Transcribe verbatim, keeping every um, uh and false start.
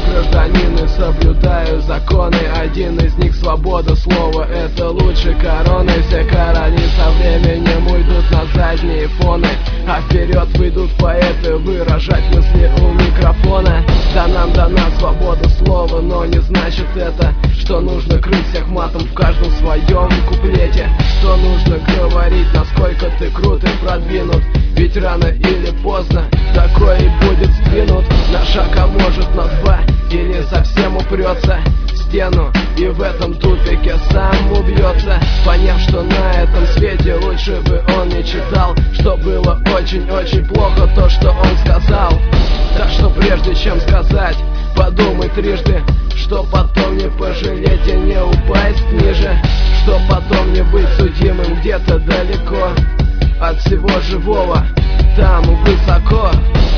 гражданин и соблюдаю законы. Один из них — свобода слова, это лучше короны. Все короли со временем уйдут на задние фоны, а вперед выйдут поэты выражать мысли у микрофона. Да нам дана свобода слова, но не значит это, что нужно крыть всех матом в каждом своем куплете. Что нужно говорить, насколько ты крут и продвинут, ведь рано или поздно такое и будет сдвинут на шаг, а может на два, или совсем упрется в стену и в этом тупике сам убьется, поняв, что на этом свете лучше бы он не читал, что было очень-очень плохо то, что он сказал. Так что прежде чем сказать, подумай трижды, что потом не пожалеть и не упасть ниже, что потом не быть судимым где-то далеко от всего живого, там высоко.